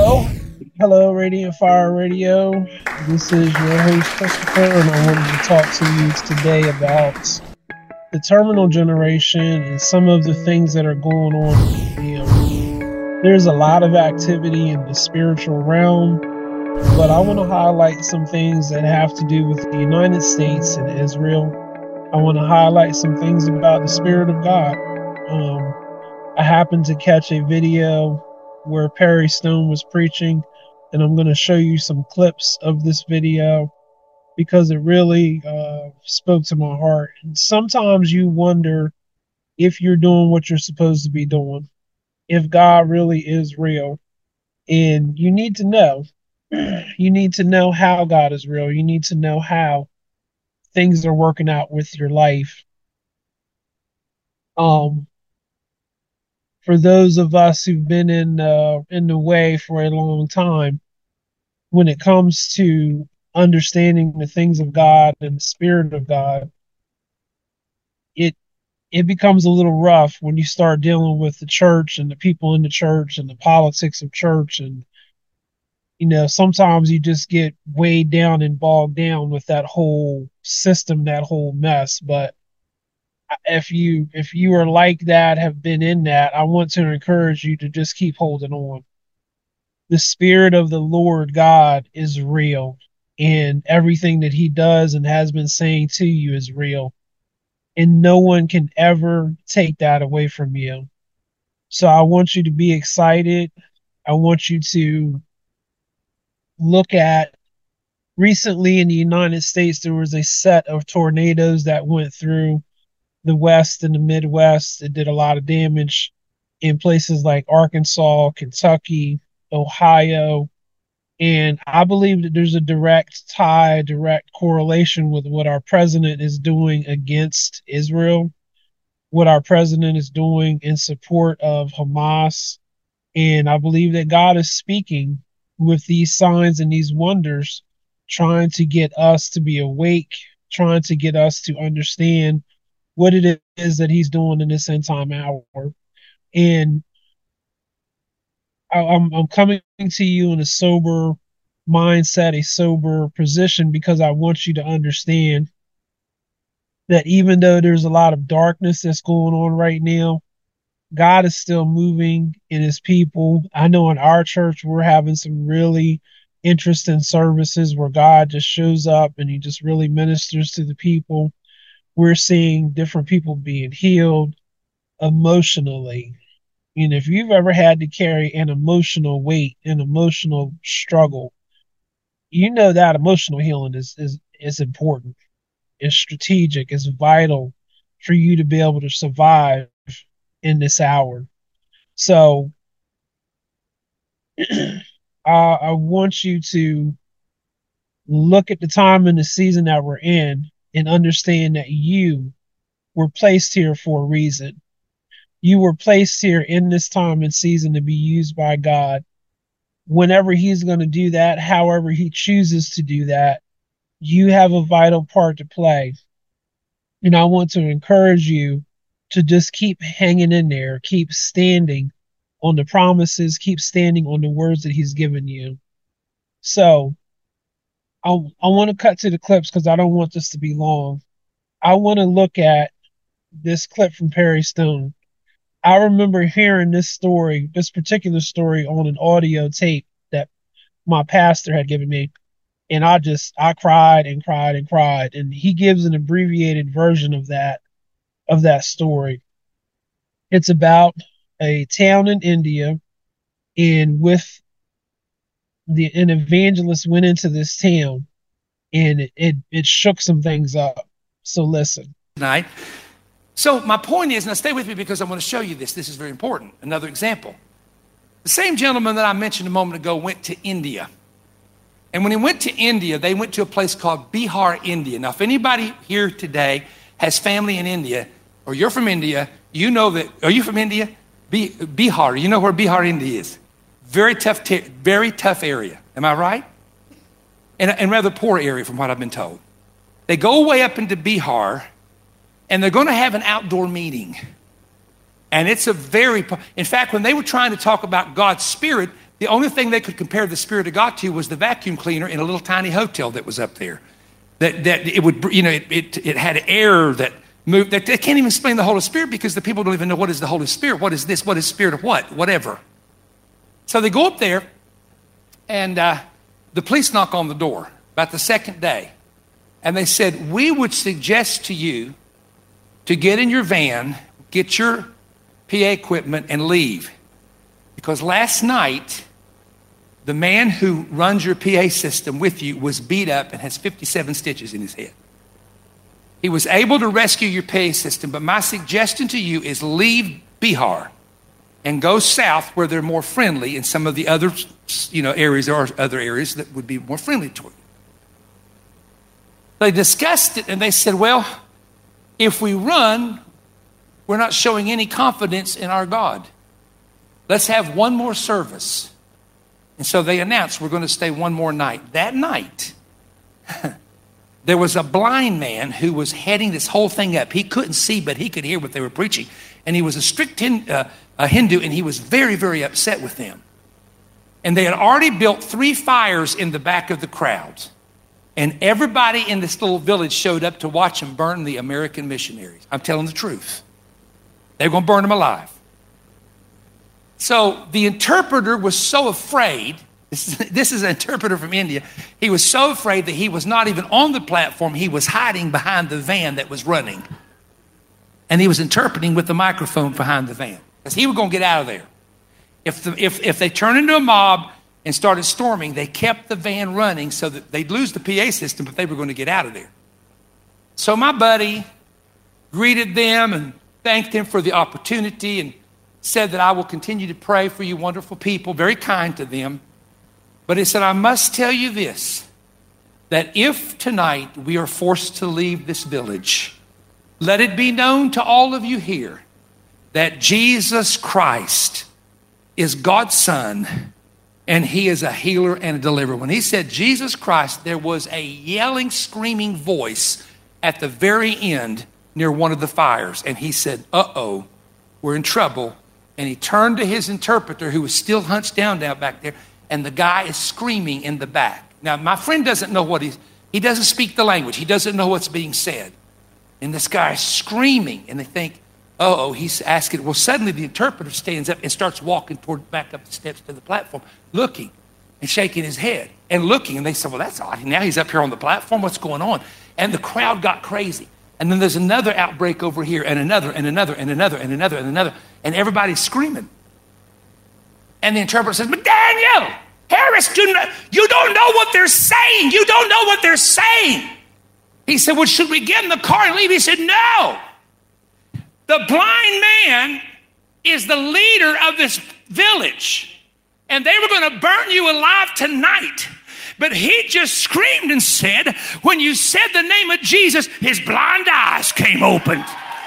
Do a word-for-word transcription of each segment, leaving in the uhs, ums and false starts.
Hello. Hello, Radiant Fire Radio. This is your host, Christopher, and I wanted to talk to you today about the terminal generation and some of the things that are going on in them. There's a lot of activity in the spiritual realm, but I want to highlight some things that have to do with the United States and Israel. I want to highlight some things about the Spirit of God. Um, I happened to catch a video where Perry Stone was preaching, and I'm going to show you some clips of this video because it really uh, spoke to my heart. And sometimes you wonder if you're doing what you're supposed to be doing, if God really is real. And you need to know, you need to know how God is real. You need to know how things are working out with your life. Um, for those of us who've been in uh, in the way for a long time, when it comes to understanding the things of God and the Spirit of God, it it becomes a little rough when you start dealing with the church and the people in the church and the politics of church. And you know, sometimes you just get weighed down and bogged down with that whole system, that whole mess. But if you if you are like that, have been in that, I want to encourage you to just keep holding on. The Spirit of the Lord God is real, and everything that he does and has been saying to you is real, and no one can ever take that away from you. So I want you to be excited. I want you to look at, recently in the United States, there was a set of tornadoes that went through the West and the Midwest. It did a lot of damage in places like Arkansas, Kentucky, Ohio. And I believe that there's a direct tie, direct correlation with what our president is doing against Israel, what our president is doing in support of Hamas. And I believe that God is speaking with these signs and these wonders, trying to get us to be awake, trying to get us to understand what it is that he's doing in this end time hour. And I, I'm, I'm coming to you in a sober mindset, a sober position, because I want you to understand that even though there's a lot of darkness that's going on right now, God is still moving in his people. I know in our church, we're having some really interesting services where God just shows up and he just really ministers to the people. We're seeing different people being healed emotionally. And if you've ever had to carry an emotional weight, an emotional struggle, you know that emotional healing is, is, is important. It's strategic. It's vital for you to be able to survive in this hour. So uh, I want you to look at the time and the season that we're in and understand that you were placed here for a reason. You were placed here in this time and season to be used by God. Whenever he's going to do that, however he chooses to do that, you have a vital part to play. And I want to encourage you to just keep hanging in there, keep standing on the promises, keep standing on the words that he's given you. So I, I want to cut to the clips because I don't want this to be long. I want to look at this clip from Perry Stone. I remember hearing this story, this particular story, on an audio tape that my pastor had given me. And I just, I cried and cried and cried. And he gives an abbreviated version of that, of that story. It's about a town in India, and with the, an evangelist went into this town, and it, it, it shook some things up. So listen. Tonight. So my point is, now stay with me because I want to show you this. This is very important. Another example. The same gentleman that I mentioned a moment ago went to India. And when he went to India, they went to a place called Bihar, India. Now, if anybody here today has family in India, or you're from India, you know that, are you from India? B, Bihar, you know where Bihar, India is. Very tough, very tough area. Am I right? And a rather poor area from what I've been told. They go way up into Bihar, and they're going to have an outdoor meeting. And it's a very, in fact, when they were trying to talk about God's Spirit, The only thing they could compare the Spirit of God to was the vacuum cleaner in a little tiny hotel that was up there. That that it would, you know, it it, it had air that moved. That they can't even explain the Holy Spirit because the people don't even know what is the Holy Spirit. What is this? What is Spirit of what? Whatever. So they go up there, and uh, the police knock on the door about the second day. And they said, we would suggest to you to get in your van, get your P A equipment, and leave. Because last night, the man who runs your P A system with you was beat up and has fifty-seven stitches in his head. He was able to rescue your P A system, but my suggestion to you is leave Bihar and go south where they're more friendly in some of the other, you know, areas. There are other areas that would be more friendly toward you. They discussed it and they said, well, if we run, we're not showing any confidence in our God. Let's have one more service. And so they announced we're going to stay one more night. That night, there was a blind man who was heading this whole thing up. He couldn't see, but he could hear what they were preaching. And he was a strict hin- uh, a Hindu, and he was very, very upset with them. And they had already built three fires in the back of the crowd. And everybody in this little village showed up to watch them burn the American missionaries. I'm telling the truth. They were going to burn them alive. So the interpreter was so afraid, this is, this is an interpreter from India, he was so afraid that he was not even on the platform, he was hiding behind the van that was running. And he was interpreting with the microphone behind the van. Because he was going to get out of there. If, the, if, if they turned into a mob and started storming, they kept the van running so that they'd lose the P A system, but they were going to get out of there. So my buddy greeted them and thanked them for the opportunity and said that I will continue to pray for you wonderful people, very kind to them. But he said, I must tell you this, that if tonight we are forced to leave this village, let it be known to all of you here that Jesus Christ is God's Son, and he is a healer and a deliverer. When he said Jesus Christ, there was a yelling, screaming voice at the very end near one of the fires. And he said, uh-oh, we're in trouble. And he turned to his interpreter, who was still hunched down down back there, and the guy is screaming in the back. Now, my friend doesn't know what he's, he doesn't speak the language. He doesn't know what's being said. And this guy is screaming, and they think, uh-oh, he's asking. Well, suddenly the interpreter stands up and starts walking toward back up the steps to the platform, looking and shaking his head and looking. And they said, well, that's odd. Now he's up here on the platform. What's going on? And the crowd got crazy. And then there's another outbreak over here, and another, and another, and another, and another, and another. And everybody's screaming. And the interpreter says, but Daniel, Harris, do not, you don't know what they're saying. You don't know what they're saying. He said, well, should we get in the car and leave? He said, no. The blind man is the leader of this village, and they were going to burn you alive tonight. But he just screamed and said, when you said the name of Jesus, his blind eyes came open.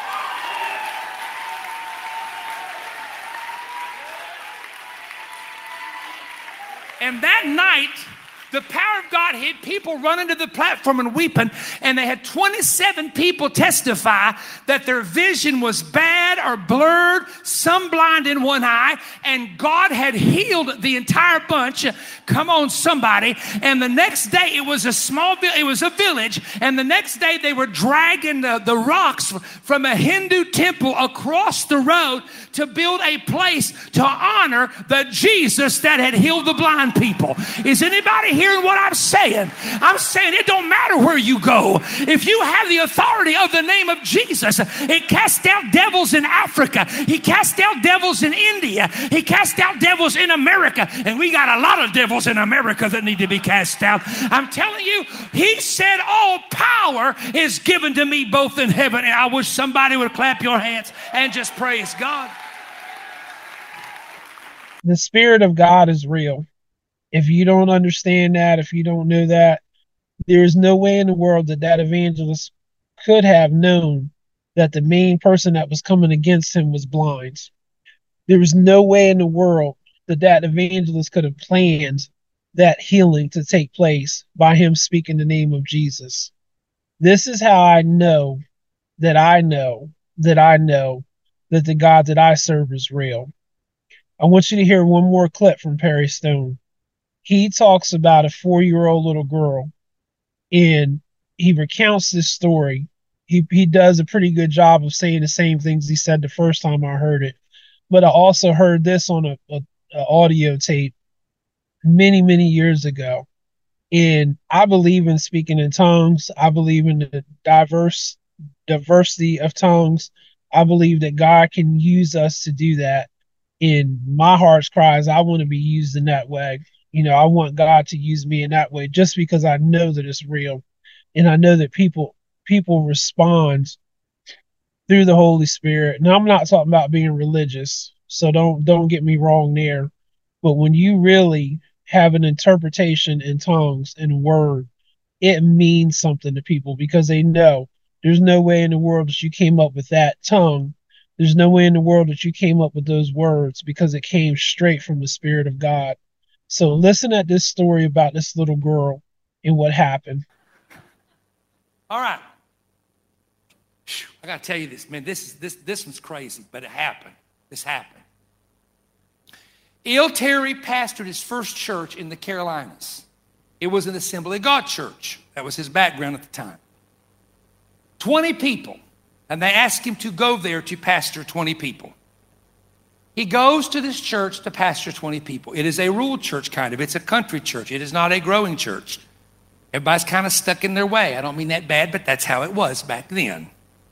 And that night, the power of God hit people running to the platform and weeping, and they had twenty-seven people testify that their vision was bad or blurred, some blind in one eye, and God had healed the entire bunch. Come on, somebody. And the next day, it was a small, it was a village, and the next day they were dragging the, the rocks from a Hindu temple across the road to build a place to honor the Jesus that had healed the blind people. Is anybody hearing what I'm saying? I'm saying it don't matter where you go. If you have the authority of the name of Jesus, it cast out devils in Africa. He cast out devils in India. He cast out devils in America. And we got a lot of devils in America that need to be cast out. I'm telling you, he said all power is given to me both in heaven. And I wish somebody would clap your hands and just praise God. The Spirit of God is real. If you don't understand that, if you don't know that, there is no way in the world that that evangelist could have known that the main person that was coming against him was blind. There was no way in the world that that evangelist could have planned that healing to take place by him speaking the name of Jesus. This is how I know that I know that I know that the God that I serve is real. I want you to hear one more clip from Perry Stone. He talks about a four-year-old little girl, and he recounts this story. He he does a pretty good job of saying the same things he said the first time I heard it. But I also heard this on a, a, a audio tape many, many years ago. And I believe in speaking in tongues. I believe in the diverse diversity of tongues. I believe that God can use us to do that. And my heart's cry is I want to be used in that way. You know, I want God to use me in that way just because I know that it's real. And I know that people people respond through the Holy Spirit. And I'm not talking about being religious, so don't don't get me wrong there. But when you really have an interpretation in tongues and word, it means something to people because they know there's no way in the world that you came up with that tongue. There's no way in the world that you came up with those words because it came straight from the Spirit of God. So listen at this story about this little girl and what happened. All right. I got to tell you this, man, this, is, this, this one's crazy, but it happened. This happened. E L. Terry pastored his first church in the Carolinas. It was an Assembly of God church. That was his background at the time. twenty people, and they asked him to go there to pastor twenty people. He goes to this church to pastor twenty people. It is a rural church, kind of. It's a country church. It is not a growing church. Everybody's kind of stuck in their way. I don't mean that bad, but that's how it was back then.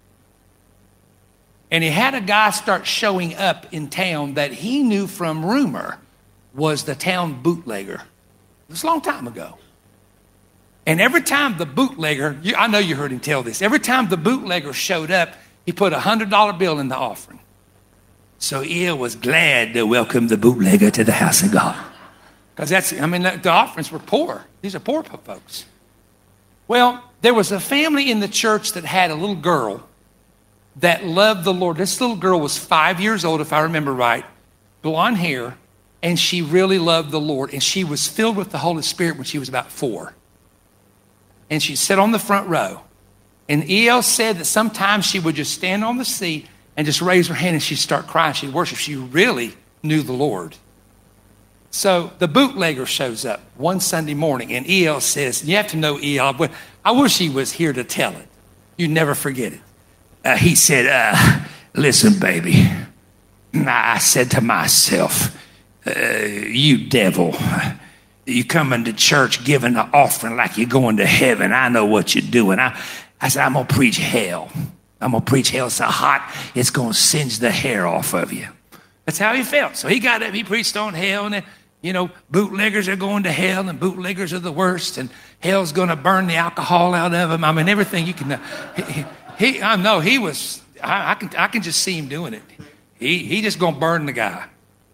And he had a guy start showing up in town that he knew from rumor was the town bootlegger. It was a long time ago. And every time the bootlegger, you, I know you heard him tell this, every time the bootlegger showed up, he put a one hundred dollar bill in the offering. So E L was glad to welcome the bootlegger to the house of God. Because that's, I mean, the offerings were poor. These are poor folks. Well, there was a family in the church that had a little girl that loved the Lord. This little girl was five years old, if I remember right, blonde hair, and she really loved the Lord. And she was filled with the Holy Spirit when she was about four. And she sat on the front row. And E L said that sometimes she would just stand on the seat and just raise her hand and she'd start crying. She'd worship. She really knew the Lord. So the bootlegger shows up one Sunday morning, and E L says, you have to know E L, but I wish he was here to tell it. You'd never forget it. Uh, he said, uh, listen, baby, I said to myself, uh, you devil, you coming to church giving the offering like you're going to heaven. I know what you're doing. I, I said, I'm going to preach hell. I'm going to preach hell so hot, it's going to singe the hair off of you. That's how he felt. So he got up, he preached on hell, and then, you know, bootleggers are going to hell, and bootleggers are the worst, and hell's going to burn the alcohol out of them. I mean, everything you can know. He, he, I know he was, I, I can I can just see him doing it. He, he just going to burn the guy.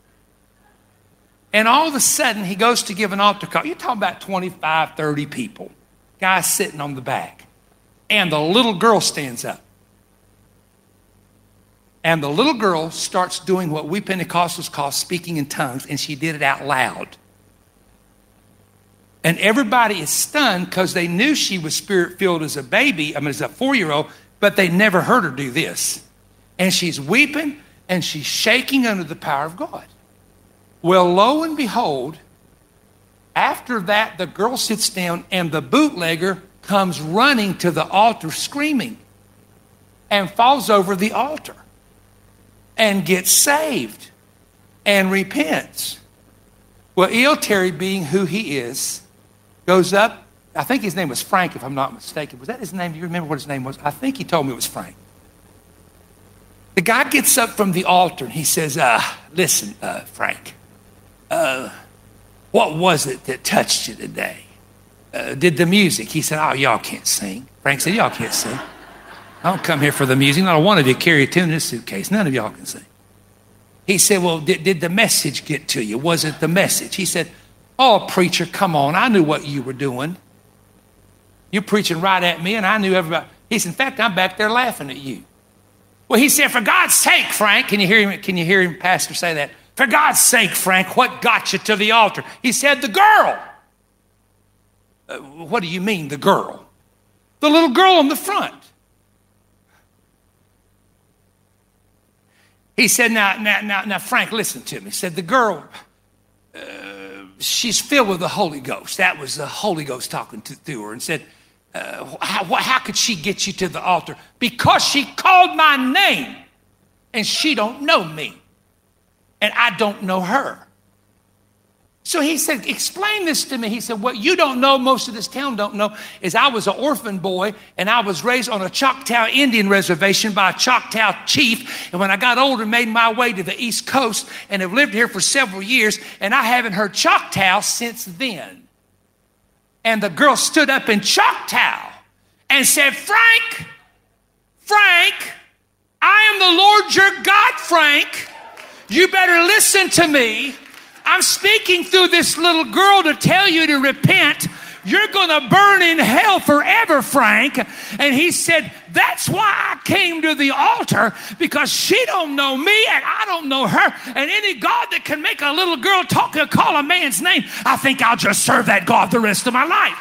And all of a sudden, he goes to give an altar call. You're talking about twenty-five, thirty people. Guy's sitting on the back. And the little girl stands up. And the little girl starts doing what we Pentecostals call speaking in tongues, and she did it out loud. And everybody is stunned because they knew she was spirit-filled as a baby, I mean, as a four-year-old, but they never heard her do this. And she's weeping, and she's shaking under the power of God. Well, lo and behold, after that, the girl sits down, and the bootlegger comes running to the altar screaming and falls over the altar and gets saved and repents. Well, E L. Terry, being who he is, goes up. I think his name was Frank, if I'm not mistaken. Was that his name? Do you remember what his name was? I think he told me it was Frank. The guy gets up from the altar and he says, uh, listen, uh, Frank, uh, what was it that touched you today? Uh, did the music? He said, oh, y'all can't sing. Frank said, y'all can't sing. I don't come here for the music. Not one of you carry a tune in a suitcase. None of y'all can sing. He said, well, did, did the message get to you? Was it the message? He said, oh, preacher, come on. I knew what you were doing. You're preaching right at me, and I knew everybody. He said, in fact, I'm back there laughing at you. Well, he said, for God's sake, Frank, can you hear him, can you hear him, pastor, say that? For God's sake, Frank, what got you to the altar? He said, the girl. Uh, what do you mean, the girl? The little girl in the front. He said, now, now, now, now, Frank, listen to me. He said, the girl, uh, she's filled with the Holy Ghost. That was the Holy Ghost talking to, through her, and said, uh, how, how could she get you to the altar? Because she called my name, and she don't know me, and I don't know her. So he said, explain this to me. He said, what you don't know, most of this town don't know, is I was an orphan boy, and I was raised on a Choctaw Indian reservation by a Choctaw chief. And when I got older, made my way to the East Coast and have lived here for several years, and I haven't heard Choctaw since then. And the girl stood up in Choctaw and said, Frank, Frank, I am the Lord your God, Frank. You better listen to me. I'm speaking through this little girl to tell you to repent. You're going to burn in hell forever, Frank. And he said, that's why I came to the altar, because she don't know me and I don't know her. And any God that can make a little girl talk and call a man's name, I think I'll just serve that God the rest of my life.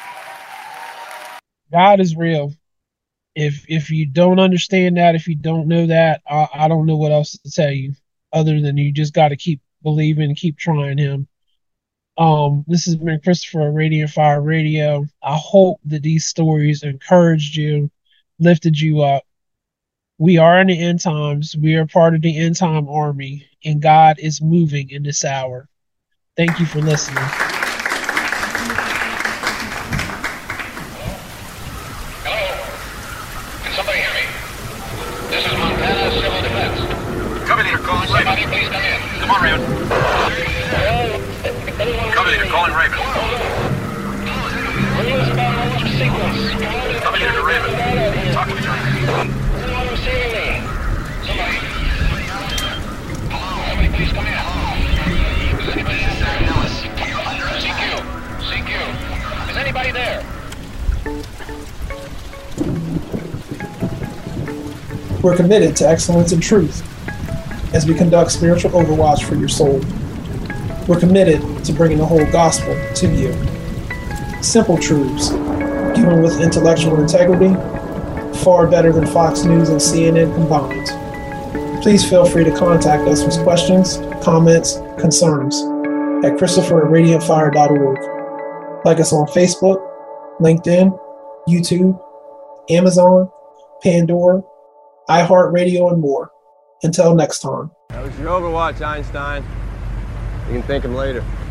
God is real. If if you don't understand that, if you don't know that, I, I don't know what else to tell you other than you just got to keep believing and keep trying him. Um, this has been Christopher, Radiant Fire Radio. I hope that these stories encouraged you, lifted you up. We are in the end times. We are part of the end time army, and God is moving in this hour. Thank you for listening. Hello? Can somebody hear me? This is Montana Civil Defense. Cover leader calling Raven. Somebody please come in. Come on, Raven. Cover leader calling Raven. Cover leader to Raven. Talk to me. Somebody. Somebody please come in. Is anybody out there? Alice. C Q. C Q. Is anybody there? We're committed to excellence and truth as we conduct spiritual overwatch for your soul. We're committed to bringing the whole gospel to you. Simple truths, given with intellectual integrity, far better than Fox News and C N N combined. Please feel free to contact us with questions, comments, concerns at Christopher at radiant fire dot org. Like us on Facebook, LinkedIn, YouTube, Amazon, Pandora, iHeartRadio, and more. Until next time. That was your Overwatch, Einstein. You can thank him later.